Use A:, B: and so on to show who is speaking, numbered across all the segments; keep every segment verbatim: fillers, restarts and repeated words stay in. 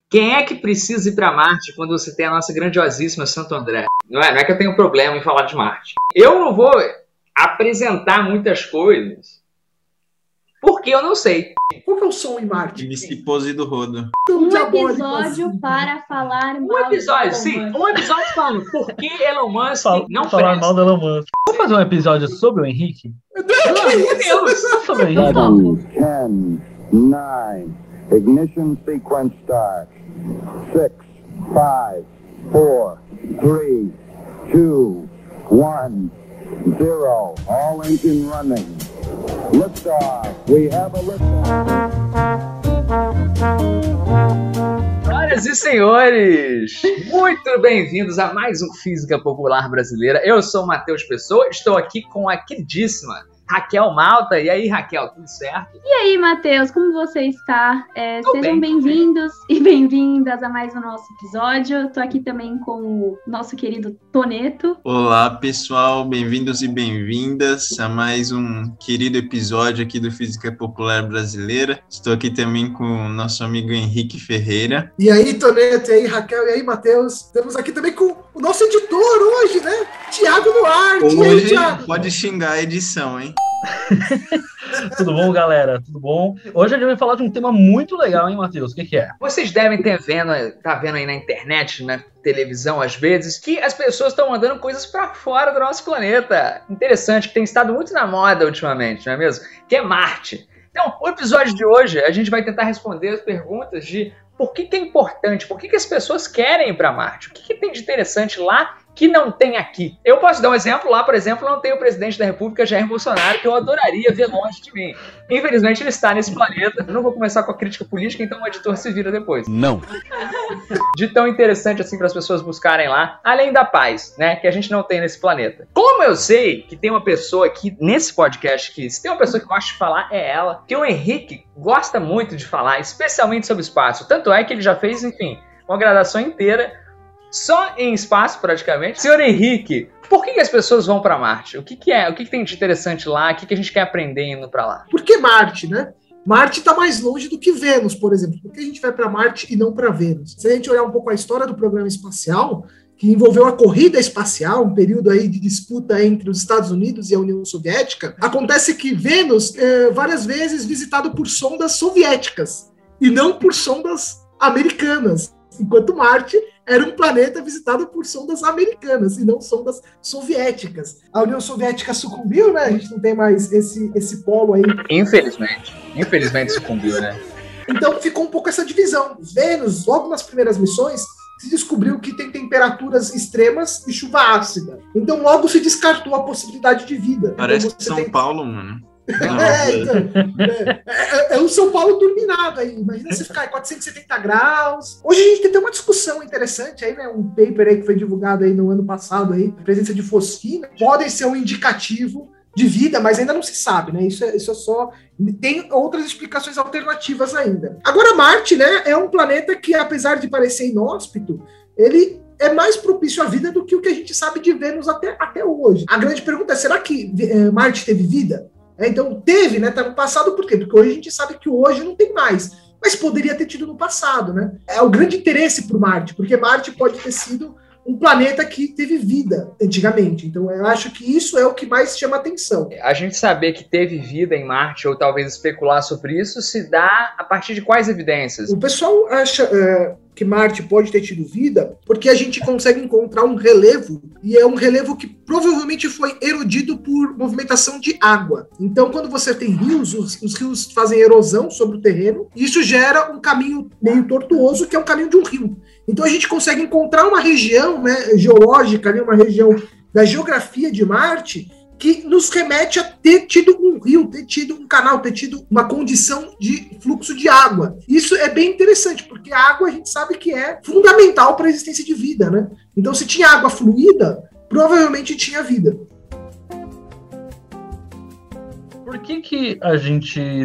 A: Quem é que precisa ir para Marte quando você tem a nossa grandiosíssima Santo André? Não é, não é que eu tenho problema em falar de Marte. Eu não vou apresentar muitas coisas porque eu não sei.
B: Qual que é o som em Marte?
C: M C Pose do Rodo.
D: Um episódio assim. Para falar mal
A: Um episódio,
D: de
A: sim.
D: Elon Musk.
A: Um episódio falando por que Elon Musk
E: Fala,
A: não
E: falar
A: presta.
E: mal do Elon Musk. Vamos fazer um episódio sobre o Henrique?
A: Pelo amor de Deus.
E: Sobre o Henrique?
F: ten, nine, ignition sequence start. six, five, four, three, two, one, zero. All engine running. Liftoff. We have a liftoff.
A: Senhoras e senhores, muito bem-vindos a mais um Física Popular Brasileira. Eu sou o Matheus Pessoa, estou aqui com a queridíssima Raquel Malta. E aí, Raquel, tudo certo?
D: E aí, Matheus, como você está? É,
A: Tô
D: sejam
A: bem.
D: bem-vindos e bem-vindas a mais um nosso episódio. Estou aqui também com o nosso querido Toneto.
C: Olá, pessoal, bem-vindos e bem-vindas a mais um querido episódio aqui do Física Popular Brasileira. Estou aqui também com o nosso amigo Henrique Ferreira.
B: E aí, Toneto, e aí, Raquel, e aí, Matheus. Estamos aqui também com o nosso editor hoje, né? Tiago Duarte. E aí,
C: Hoje
B: Thiago?
C: pode xingar a edição, hein?
E: Tudo bom, galera? Tudo bom? Hoje a gente vai falar de um tema muito legal, hein, Matheus? O que, que é?
A: Vocês devem ter vendo, tá vendo aí na internet, na televisão às vezes, que as pessoas estão mandando coisas para fora do nosso planeta. Interessante, que tem estado muito na moda ultimamente, não é mesmo? Que é Marte. Então, o episódio de hoje, a gente vai tentar responder as perguntas de por que, que é importante, por que, que as pessoas querem ir para Marte, o que, que tem de interessante lá que não tem aqui. Eu posso dar um exemplo, lá, por exemplo, não tem o presidente da República, Jair Bolsonaro, que eu adoraria ver longe de mim. Infelizmente, ele está nesse planeta. Eu não vou começar com a crítica política, então o editor se vira depois.
F: Não.
A: De tão interessante assim para as pessoas buscarem lá, além da paz, né, que a gente não tem nesse planeta. Como eu sei que tem uma pessoa aqui nesse podcast que se tem uma pessoa que gosta de falar é ela, que o Henrique gosta muito de falar, especialmente sobre espaço. Tanto é que ele já fez, enfim, uma graduação inteira só em espaço, praticamente. Senhor Henrique, por que, que as pessoas vão para Marte? O que, que é? O que, que tem de interessante lá? O que, que a gente quer aprender indo para lá?
B: Por que Marte, né? Marte está mais longe do que Vênus, por exemplo. Por que a gente vai para Marte e não para Vênus? Se a gente olhar um pouco a história do programa espacial, que envolveu a corrida espacial, um período aí de disputa entre os Estados Unidos e a União Soviética, acontece que Vênus é várias vezes visitado por sondas soviéticas e não por sondas americanas, enquanto Marte era um planeta visitado por sondas americanas e não sondas soviéticas. A União Soviética sucumbiu, né? A gente não tem mais esse, esse polo aí.
A: Infelizmente. Infelizmente sucumbiu, né?
B: Então ficou um pouco essa divisão. Vênus, logo nas primeiras missões, se descobriu que tem temperaturas extremas e chuva ácida. Então logo se descartou a possibilidade de vida.
C: Parece
B: então,
C: São
B: tem...
C: Paulo, mano.
B: É, então, é, é, é o São Paulo turbinado aí. Imagina você ficar em quatrocentos e setenta graus. Hoje a gente tem uma discussão interessante aí, né? Um paper aí que foi divulgado aí no ano passado aí, a presença de fosfina, podem ser um indicativo de vida, mas ainda não se sabe, né? Isso é, isso é só... Tem outras explicações alternativas ainda. Agora, Marte, né, é um planeta que, apesar de parecer inóspito, ele é mais propício à vida do que o que a gente sabe de Vênus até, até hoje. A grande pergunta é, será que é, Marte teve vida? É, então, teve, né? Tá no passado, por quê? Porque hoje a gente sabe que hoje não tem mais. Mas poderia ter tido no passado, né? É o grande interesse por Marte, porque Marte pode ter sido um planeta que teve vida antigamente. Então, eu acho que isso é o que mais chama atenção.
A: A gente saber que teve vida em Marte, ou talvez especular sobre isso, se dá a partir de quais evidências?
B: O pessoal acha é, que Marte pode ter tido vida porque a gente consegue encontrar um relevo, e é um relevo que provavelmente foi erodido por movimentação de água. Então, quando você tem rios, os, os rios fazem erosão sobre o terreno, e isso gera um caminho meio tortuoso, que é um caminho de um rio. Então, a gente consegue encontrar uma região, né, geológica, né, uma região da geografia de Marte, que nos remete a ter tido um rio, ter tido um canal, ter tido uma condição de fluxo de água. Isso é bem interessante, porque a água a gente sabe que é fundamental para a existência de vida, né? Então, se tinha água fluida, provavelmente tinha vida.
E: Por que que a gente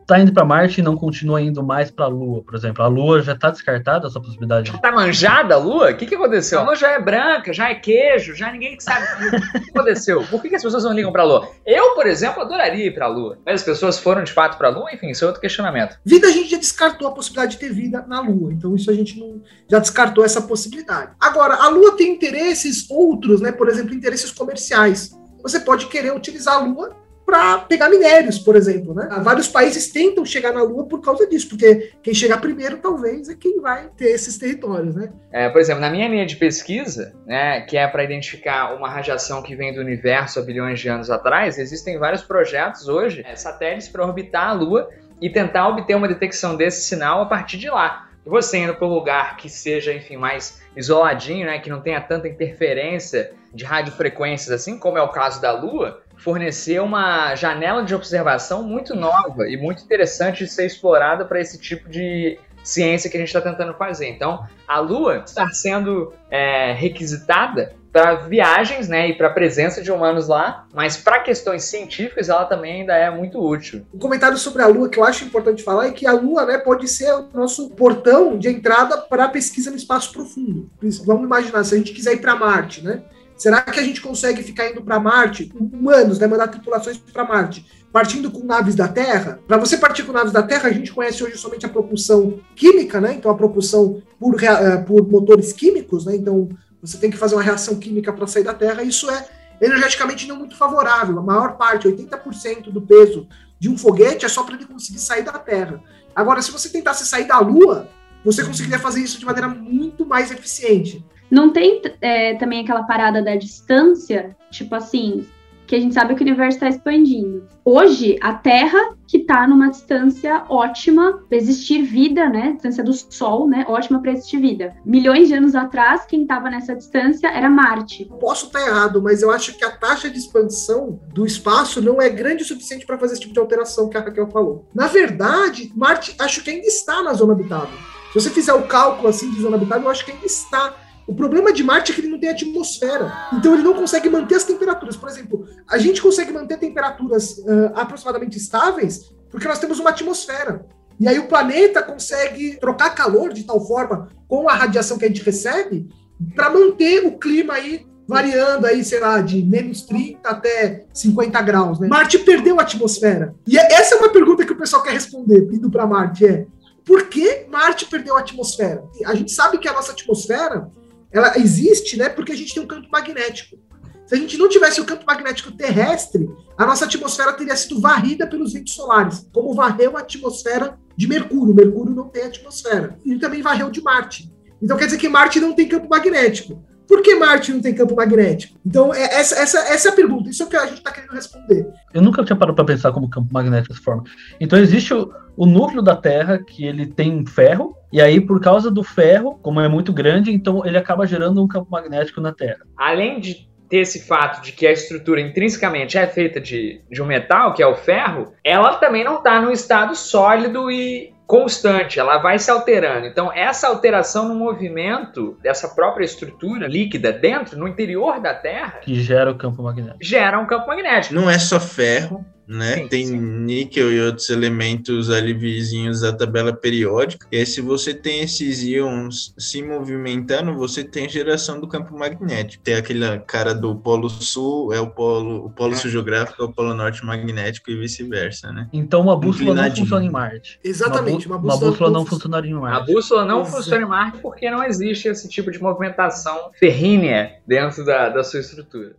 E: tá indo para Marte e não continua indo mais para a Lua, por exemplo? A Lua já tá descartada essa possibilidade?
A: Tá manjada a Lua? O que que aconteceu? A Lua já é branca, já é queijo, já ninguém sabe o que aconteceu. Por que que as pessoas não ligam pra Lua? Eu, por exemplo, adoraria ir pra Lua. Mas as pessoas foram de fato pra Lua? Enfim, isso é outro questionamento.
B: Vida, a gente já descartou a possibilidade de ter vida na Lua. Então isso a gente não, já descartou essa possibilidade. Agora, a Lua tem interesses outros, né? Por exemplo, interesses comerciais. Você pode querer utilizar a Lua para pegar minérios, por exemplo, né? Vários países tentam chegar na Lua por causa disso, porque quem chegar primeiro, talvez, é quem vai ter esses territórios, né?
A: É, por exemplo, na minha linha de pesquisa, né, que é para identificar uma radiação que vem do universo há bilhões de anos atrás, existem vários projetos hoje, é, satélites para orbitar a Lua e tentar obter uma detecção desse sinal a partir de lá. Você indo para um lugar que seja, enfim, mais isoladinho, né, que não tenha tanta interferência de radiofrequências assim, como é o caso da Lua, fornecer uma janela de observação muito nova e muito interessante de ser explorada para esse tipo de ciência que a gente está tentando fazer. Então, a Lua está sendo é, requisitada para viagens, né, e para a presença de humanos lá, mas para questões científicas ela também ainda é muito útil.
B: Um comentário sobre a Lua que eu acho importante falar é que a Lua, né, pode ser o nosso portão de entrada para a pesquisa no espaço profundo. Vamos imaginar, se a gente quiser ir para Marte, né? Será que a gente consegue ficar indo para Marte, humanos, né, mandar tripulações para Marte, partindo com naves da Terra? Para você partir com naves da Terra, a gente conhece hoje somente a propulsão química, né? Então a propulsão por, por motores químicos, né? Então você tem que fazer uma reação química para sair da Terra. Isso é energeticamente não muito favorável. A maior parte, oitenta por cento do peso de um foguete é só para ele conseguir sair da Terra. Agora, se você tentasse sair da Lua, você conseguiria fazer isso de maneira muito mais eficiente.
D: Não tem é, também aquela parada da distância, tipo assim, que a gente sabe que o universo está expandindo. Hoje, a Terra, que está numa distância ótima para existir vida, né? Distância do Sol, né? Ótima para existir vida. Milhões de anos atrás, quem estava nessa distância era Marte.
B: Posso estar errado, mas eu acho que a taxa de expansão do espaço não é grande o suficiente para fazer esse tipo de alteração que a Raquel falou. Na verdade, Marte, acho que ainda está na zona habitável. Se você fizer o cálculo assim de zona habitável, eu acho que ainda está. O problema de Marte é que ele não tem atmosfera. Então ele não consegue manter as temperaturas. Por exemplo, a gente consegue manter temperaturas uh, aproximadamente estáveis porque nós temos uma atmosfera. E aí o planeta consegue trocar calor de tal forma com a radiação que a gente recebe para manter o clima aí variando aí, sei lá, de menos trinta até cinquenta graus, né? Marte perdeu a atmosfera. E essa é uma pergunta que o pessoal quer responder, indo para Marte, é: por que Marte perdeu a atmosfera? A gente sabe que a nossa atmosfera ela existe, né, porque a gente tem um campo magnético. Se a gente não tivesse o campo magnético terrestre, a nossa atmosfera teria sido varrida pelos ventos solares, como varreu a atmosfera de Mercúrio. Mercúrio não tem atmosfera. E também varreu de Marte. Então quer dizer que Marte não tem campo magnético. Por que Marte não tem campo magnético? Então, é, essa, essa, essa é a pergunta. Isso é o que a gente está querendo responder.
E: Eu nunca tinha parado para pensar como campo magnético se forma. Então, existe o, o núcleo da Terra, que ele tem ferro, e aí, por causa do ferro, como é muito grande, então ele acaba gerando um campo magnético na Terra.
A: Além de ter esse fato de que a estrutura intrinsecamente é feita de, de um metal, que é o ferro, ela também não está num estado sólido e constante, ela vai se alterando. Então, essa alteração no movimento dessa própria estrutura líquida dentro, no interior da Terra,
E: que gera o campo magnético.
A: Gera um campo magnético.
C: Não é só ferro, né?
A: Sim,
C: tem
A: sim.
C: níquel e outros elementos ali vizinhos da tabela periódica. E aí, se você tem esses íons se movimentando, você tem geração do campo magnético. Tem aquela cara do polo sul, é o polo, o polo
A: É.
C: sul geográfico, é o polo norte magnético e vice-versa, né?
E: Então, uma bússola não
C: Inclinadinho.
E: funciona em Marte.
B: Exatamente.
E: Uma, bú- uma bússola não funcionaria em
A: A
E: Marte.
A: bússola não
B: Exato.
A: funciona em Marte porque não existe esse tipo de movimentação ferrínea dentro da, da sua estrutura.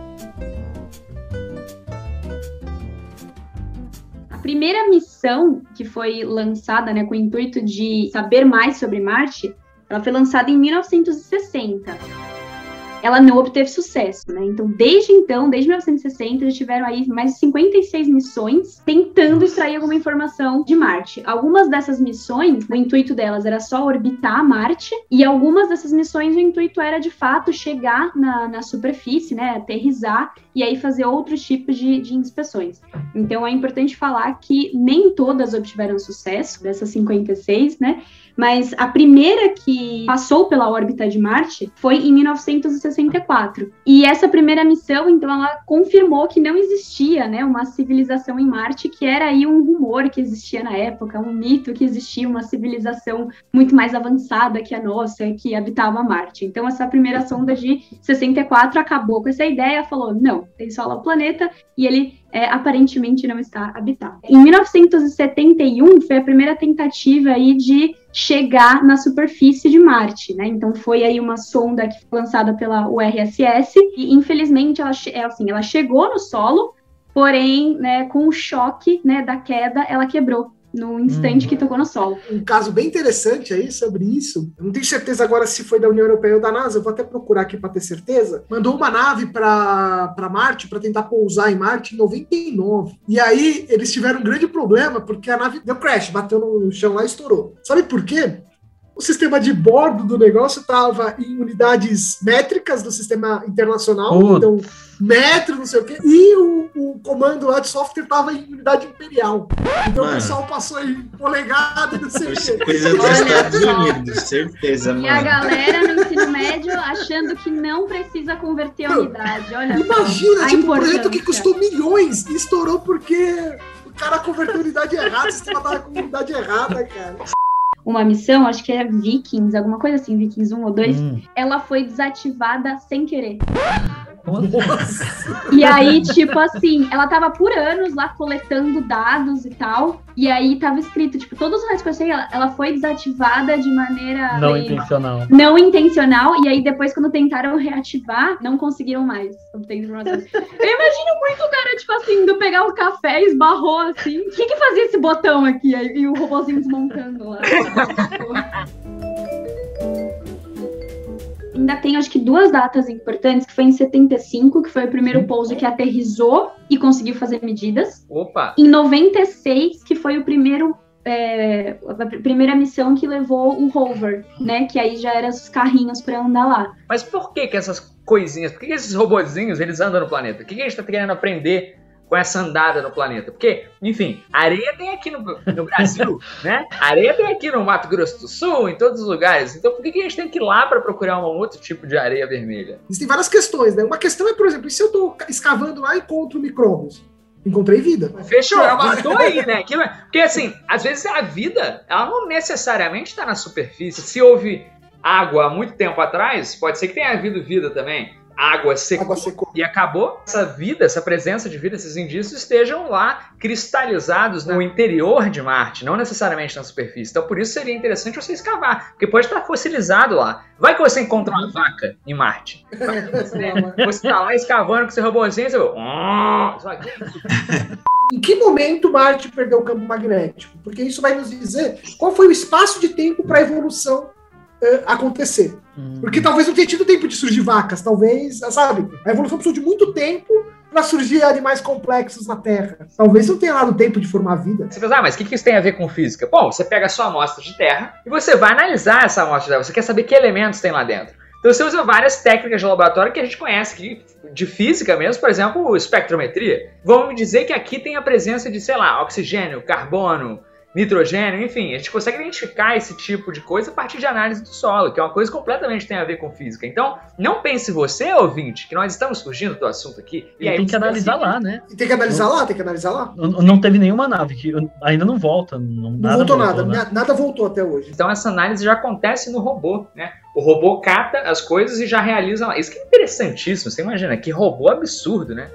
D: A primeira missão que foi lançada, né, com o intuito de saber mais sobre Marte, ela foi lançada em mil novecentos e sessenta. Ela não obteve sucesso, né? Então, desde então, desde mil novecentos e sessenta, já tiveram aí mais de cinquenta e seis missões tentando extrair alguma informação de Marte. Algumas dessas missões, o intuito delas era só orbitar Marte, e algumas dessas missões, o intuito era, de fato, chegar na, na superfície, né? Aterrissar e aí fazer outros tipos de, de inspeções. Então, é importante falar que nem todas obtiveram sucesso, dessas cinquenta e seis, né? Mas a primeira que passou pela órbita de Marte foi em mil novecentos e sessenta e quatro. E essa primeira missão, então, ela confirmou que não existia, né, uma civilização em Marte, que era aí um rumor que existia na época, um mito que existia uma civilização muito mais avançada que a nossa, que habitava Marte. Então, essa primeira sonda de sessenta e quatro acabou com essa ideia, falou, não, tem só lá o planeta, e ele é, aparentemente não está habitado. Em mil novecentos e setenta e um, foi a primeira tentativa aí de chegar na superfície de Marte, né? Então foi aí uma sonda que foi lançada pela U R S S e infelizmente ela, é, assim, ela chegou no solo, porém, né, com o choque, né, da queda, ela quebrou no instante hum. que tocou no solo.
B: Um caso bem interessante aí sobre isso, eu não tenho certeza agora se foi da União Europeia ou da NASA, eu vou até procurar aqui para ter certeza, mandou uma nave para Marte, para tentar pousar em Marte em noventa e nove. E aí eles tiveram um grande problema, porque a nave deu crash, bateu no chão lá e estourou. Sabe por quê? O sistema de bordo do negócio estava em unidades métricas do sistema internacional, Putz. então metro, não sei o quê, e o, o comando lá de software estava em unidade imperial. Então mano, o pessoal passou em polegada, não sei o quê.
C: Coisa dos Estados Unidos, certeza, mano.
D: E a galera no ensino médio achando que não precisa converter a unidade. Olha
B: imagina,
D: só,
B: tipo, um projeto que custou milhões e estourou porque o cara converteu a unidade errada, o sistema estava com a unidade errada, cara.
D: Uma missão, acho que é Vikings, alguma coisa assim, Vikings um ou dois, hum. ela foi desativada sem querer.
B: Nossa.
D: E aí, tipo assim, ela tava por anos lá coletando dados e tal, e aí tava escrito, tipo, todos os restos que eu sei, ela, ela foi desativada de maneira...
E: Não
D: bem,
E: intencional.
D: Não intencional, e aí depois, quando tentaram reativar, não conseguiram mais obter informações. Eu imagino muito o cara, tipo assim, indo pegar o café, esbarrou assim, o que que fazia esse botão aqui? E o robôzinho desmontando lá. Ainda tem, acho que, duas datas importantes, que foi em setenta e cinco, que foi o primeiro pouso que aterrissou e conseguiu fazer medidas.
A: Opa!
D: Em noventa e seis, que foi o primeiro, é, a primeira missão que levou o rover, né? Que aí já eram os carrinhos para andar lá.
A: Mas por que que essas coisinhas, por que que esses robozinhos, eles andam no planeta? O que que a gente tá querendo aprender com essa andada no planeta? Porque, enfim, areia tem aqui no, no Brasil, né? Areia tem aqui no Mato Grosso do Sul, em todos os lugares. Então, por que que a gente tem que ir lá para procurar um outro tipo de areia vermelha?
B: Existem várias questões, né? Uma questão é, por exemplo, se eu tô escavando lá e encontro micróbios? Encontrei vida.
A: Fechou, matou aí, né? Porque, assim, às vezes a vida, ela não necessariamente está na superfície. Se houve água há muito tempo atrás, pode ser que tenha havido vida também. Água secou, água secou e acabou. Essa vida, essa presença de vida, esses indícios estejam lá cristalizados no interior de Marte, não necessariamente na superfície. Então por isso seria interessante você escavar, porque pode estar fossilizado lá. Vai que você encontra uma vaca em Marte. Você está lá escavando com seu robôzinho e você vai...
B: Em que momento Marte perdeu o campo magnético? Porque isso vai nos dizer qual foi o espaço de tempo para a evolução uh, acontecer. Porque talvez não tenha tido tempo de surgir vacas, talvez, sabe? A evolução precisou de muito tempo para surgir animais complexos na Terra. Talvez não tenha dado tempo de formar vida.
A: Você pensa, ah, mas o que, que isso tem a ver com física? Bom, você pega a sua amostra de terra e você vai analisar essa amostra de terra. Você quer saber que elementos tem lá dentro. Então você usa várias técnicas de laboratório que a gente conhece, que, de física mesmo, por exemplo, espectrometria. Vamos me dizer que aqui tem a presença de, sei lá, oxigênio, carbono, nitrogênio, enfim, a gente consegue identificar esse tipo de coisa a partir de análise do solo, que é uma coisa que completamente tem a ver com física. Então, não pense você, ouvinte, que nós estamos fugindo do assunto aqui.
E: E, e aí tem que analisar assim, lá, né?
B: E tem que analisar não, lá, tem que analisar lá.
E: Não, não teve nenhuma nave, que ainda não volta. Não,
B: não
E: nada
B: voltou,
E: voltou,
B: nada, né? nada voltou até hoje.
A: Então essa análise já acontece no robô, né? O robô cata as coisas e já realiza lá. Isso que é interessantíssimo, você imagina, que robô absurdo, né?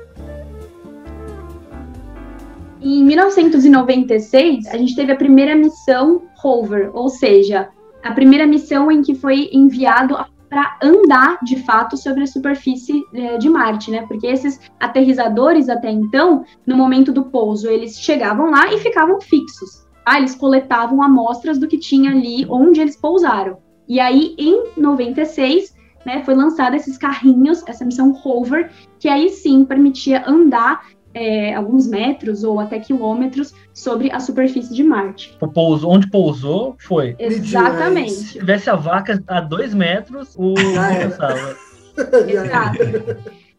D: Em mil novecentos e noventa e seis, a gente teve a primeira missão rover, ou seja, a primeira missão em que foi enviado para andar, de fato, sobre a superfície de Marte, né? Porque esses aterrissadores, até então, no momento do pouso, eles chegavam lá e ficavam fixos. Tá? Eles coletavam amostras do que tinha ali onde eles pousaram. E aí, em noventa e seis, né, foi lançado esses carrinhos, essa missão rover, que aí sim permitia andar É, alguns metros ou até quilômetros sobre a superfície de Marte.
E: O pouso, onde pousou, foi.
D: Exatamente.
E: Se tivesse a vaca a dois metros, o
D: Exato.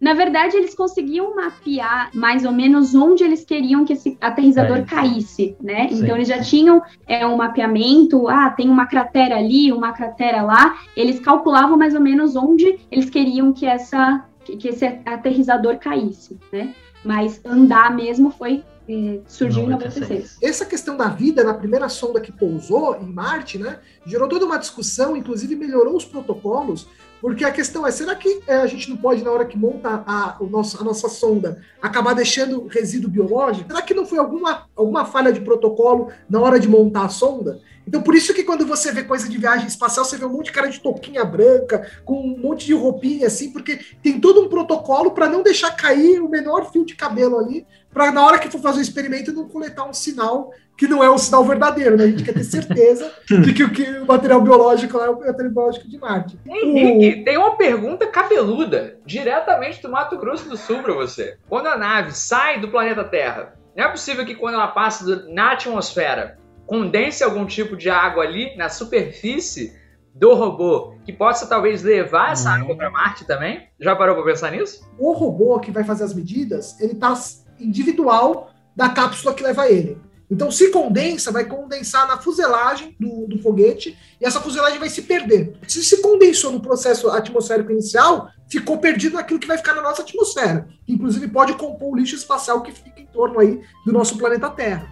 D: Na verdade, eles conseguiam mapear mais ou menos onde eles queriam que esse aterrissador
E: É.
D: caísse, né?
E: Sim.
D: Então, eles já tinham é, um mapeamento, ah, tem uma cratera ali, uma cratera lá. Eles calculavam mais ou menos onde eles queriam que, essa, que esse aterrissador caísse, né? Mas andar mesmo foi... surgiu em noventa e seis.
B: Essa questão da vida na primeira sonda que pousou em Marte, né, gerou toda uma discussão, inclusive melhorou os protocolos, porque a questão é, será que é, a gente não pode, na hora que monta a, o nosso, a nossa sonda, acabar deixando resíduo biológico? Será que não foi alguma, alguma falha de protocolo na hora de montar a sonda? Então, por isso que quando você vê coisa de viagem espacial, você vê um monte de cara de touquinha branca, com um monte de roupinha, assim, porque tem todo um protocolo para não deixar cair o menor fio de cabelo ali, para na hora que for fazer o experimento não coletar um sinal que não é um sinal verdadeiro, né? A gente quer ter certeza de que o, que o material biológico lá é o material biológico de Marte.
A: Henrique, tem uma pergunta cabeluda, diretamente do Mato Grosso do Sul para você. Quando a nave sai do planeta Terra, não é possível que quando ela passa do, na atmosfera, condense algum tipo de água ali na superfície do robô, que possa talvez levar essa água para Marte também? Já parou para pensar nisso?
B: O robô que vai fazer as medidas, ele está individual da cápsula que leva ele. Então, se condensa, vai condensar na fuselagem do, do foguete e essa fuselagem vai se perder. Se se condensou no processo atmosférico inicial, ficou perdido naquilo que vai ficar na nossa atmosfera. Que, inclusive, pode compor o lixo espacial que fica em torno aí do nosso planeta Terra.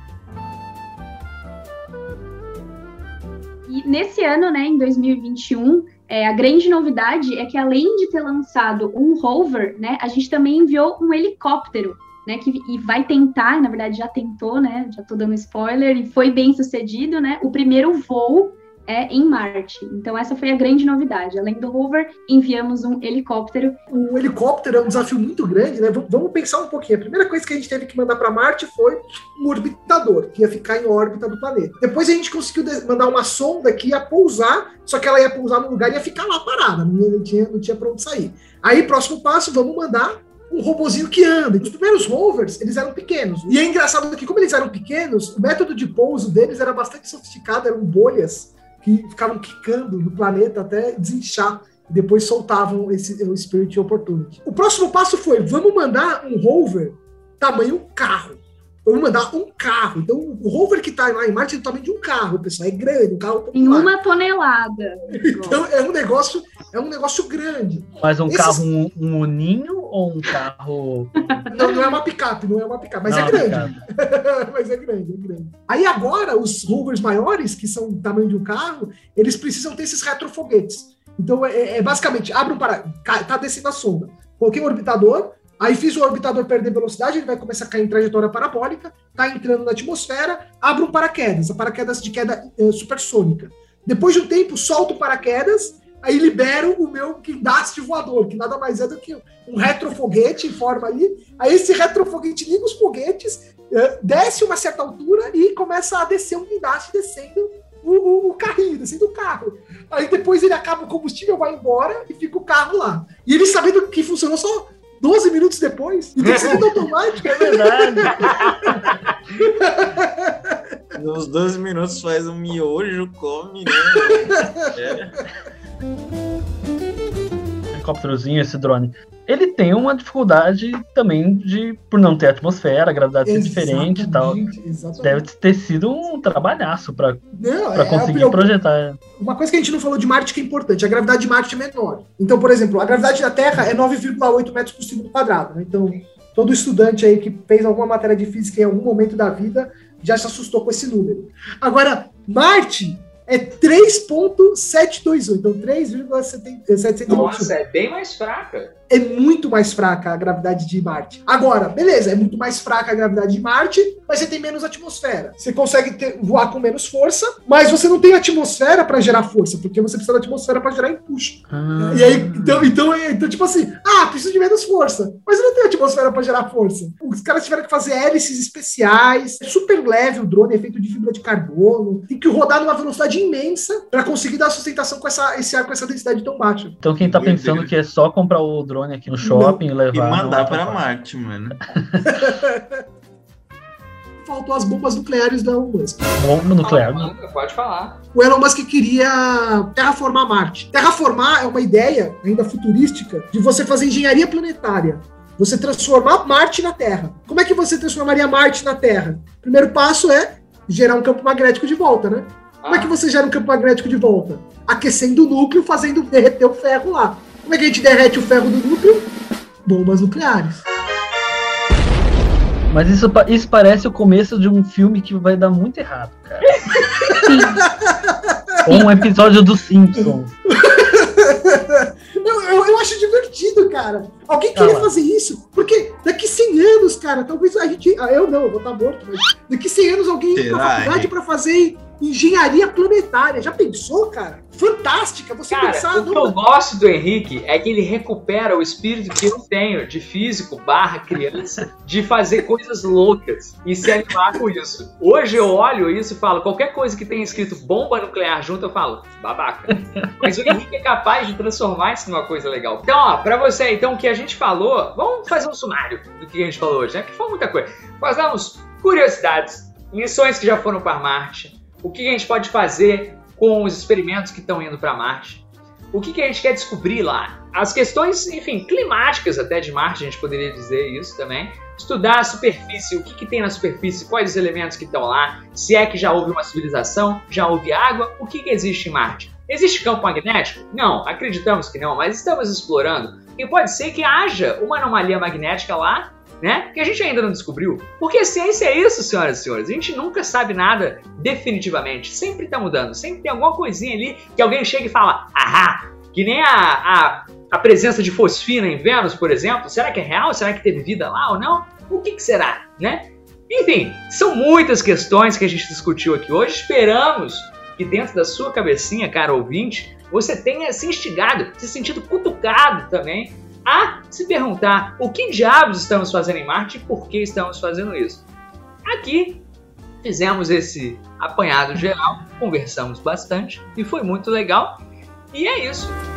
D: E nesse ano, né, em dois mil e vinte e um, é, a grande novidade é que, além de ter lançado um rover, né, a gente também enviou um helicóptero, né, que e vai tentar, na verdade já tentou, né, já tô dando spoiler, e foi bem sucedido, né, o primeiro voo é em Marte. Então essa foi a grande novidade. Além do rover, enviamos um helicóptero.
B: O helicóptero é um desafio muito grande, né? V- vamos pensar um pouquinho. A primeira coisa que a gente teve que mandar para Marte foi um orbitador, que ia ficar em órbita do planeta. Depois a gente conseguiu de- mandar uma sonda que ia pousar, só que ela ia pousar num lugar e ia ficar lá parada, não, não tinha, não tinha para onde sair. Aí, próximo passo, vamos mandar um robozinho que anda. Os primeiros rovers, eles eram pequenos. E é engraçado que, como eles eram pequenos, o método de pouso deles era bastante sofisticado, eram bolhas que ficavam quicando no planeta até desinchar. E depois soltavam esse, o Spirit Opportunity. O próximo passo foi, vamos mandar um rover tamanho carro. Vamos mandar um carro. Então, o rover que está lá em Marte é do tamanho de um carro, pessoal. É grande, um carro
D: Em
B: popular.
D: uma tonelada.
B: Então, é um negócio, é um negócio grande.
E: Mas um
B: Esses-
E: carro, um, um uninho ou um carro...
B: Não, não é uma picape, não é uma picape, mas
E: Não,
B: é grande.
E: picape.
B: Mas é grande, é grande. Aí agora, os rovers maiores, que são do tamanho de um carro, eles precisam ter esses retrofoguetes. Então, é, é basicamente, abre um para... Tá descendo a sonda. Coloquei um orbitador, aí fiz o orbitador perder velocidade, ele vai começar a cair em trajetória parabólica, tá entrando na atmosfera, abre um paraquedas, a paraquedas de queda uh, supersônica. Depois de um tempo, solto o paraquedas, aí libero o meu guindaste voador, que nada mais é do que um retrofoguete em forma ali. Aí esse retrofoguete liga os foguetes, uh, desce uma certa altura e começa a descer um guindaste descendo o, o, o carrinho, descendo o carro. Aí depois ele acaba o combustível, vai embora e fica o carro lá. E ele sabendo que funcionou só doze minutos depois, e tem sido automático.
E: É verdade.
C: Nos doze minutos faz um miojo, come, né? É.
E: Helicópterozinho, esse drone. Ele tem uma dificuldade também de por não ter atmosfera, a gravidade ser diferente e tal.
B: Exatamente.
E: Deve ter sido um trabalhaço para
B: Não,
E: para
B: é,
E: conseguir
B: eu-
E: projetar.
B: Uma coisa que a gente não falou de Marte que é importante, a gravidade de Marte é menor. Então, por exemplo, a gravidade da Terra é nove vírgula oito metros por segundo quadrado. Né? Então, todo estudante aí que fez alguma matéria de física em algum momento da vida já se assustou com esse número. Agora, Marte é três vírgula setecentos e vinte e oito, então três vírgula setecentos e vinte e oito.
A: Nossa, é bem mais fraca.
B: É muito mais fraca a gravidade de Marte. Agora, beleza, é muito mais fraca a gravidade de Marte, mas você tem menos atmosfera. Você consegue ter- voar com menos força, mas você não tem atmosfera para gerar força, porque você precisa da atmosfera para gerar empuxo.
E: Ah,
B: E aí, então, então, é- então, tipo assim, ah, preciso de menos força, mas eu não tenho atmosfera para gerar força. Os caras tiveram que fazer hélices especiais, é super leve o drone, é feito de fibra de carbono, tem que rodar numa velocidade imensa para conseguir dar sustentação com essa, esse ar com essa densidade tão baixa.
E: então quem tá pensando que é só comprar o drone aqui no shopping e levar...
C: E mandar
E: não,
C: pra
E: não.
C: Marte, mano.
B: faltou as bombas nucleares do Elon Musk.
E: Bomba nuclear.
A: Fala, pode falar.
B: O Elon Musk queria terraformar Marte. Terraformar é uma ideia ainda futurística de você fazer engenharia planetária. Você transformar Marte na Terra. Como é que você transformaria Marte na Terra? O primeiro passo é gerar um campo magnético de volta, né? Como é que você gera um campo magnético de volta? Aquecendo o núcleo, fazendo derreter o ferro lá. Como é que a gente derrete o ferro do núcleo? Bombas nucleares.
E: Mas isso, isso parece o começo de um filme que vai dar muito errado, cara. Ou um episódio dos Simpsons.
B: Eu, eu, eu acho divertido, cara. Alguém queria ah, fazer isso? Porque daqui cem anos, cara, talvez a gente... Ah, eu não, eu vou estar morto, mas daqui cem anos alguém entra na faculdade pra fazer engenharia planetária. Já pensou, cara? Fantástica, você
A: cara,
B: pensar...
A: o que eu gosto do Henrique é que ele recupera o espírito que eu tenho de físico barra criança, de fazer coisas loucas e se animar com isso. Hoje eu olho isso e falo, qualquer coisa que tenha escrito bomba nuclear junto, eu falo, babaca. Mas o Henrique é capaz de transformar isso numa coisa legal. Então, ó, pra você, então, o que a gente falou, vamos fazer um sumário do que a gente falou hoje, né? Que foi muita coisa. Fazemos curiosidades, missões que já foram para Marte, o que a gente pode fazer com os experimentos que estão indo para Marte, o que a gente quer descobrir lá, as questões, enfim, climáticas até de Marte, a gente poderia dizer isso também, estudar a superfície, o que, que tem na superfície, quais os elementos que estão lá, se é que já houve uma civilização, já houve água, o que, que existe em Marte? Existe campo magnético? Não, acreditamos que não, mas estamos explorando. E pode ser que haja uma anomalia magnética lá, né, que a gente ainda não descobriu. Porque a ciência é isso, senhoras e senhores. A gente nunca sabe nada definitivamente. Sempre está mudando. Sempre tem alguma coisinha ali que alguém chega e fala, ahá, que nem a, a, a presença de fosfina em Vênus, por exemplo. Será que é real? Será que teve vida lá ou não? O que, que será, né? Enfim, são muitas questões que a gente discutiu aqui hoje. Esperamos que dentro da sua cabecinha, cara ouvinte, você tenha se instigado, se sentido cutucado também a se perguntar o que diabos estamos fazendo em Marte e por que estamos fazendo isso. Aqui fizemos esse apanhado geral, conversamos bastante e foi muito legal. E é isso.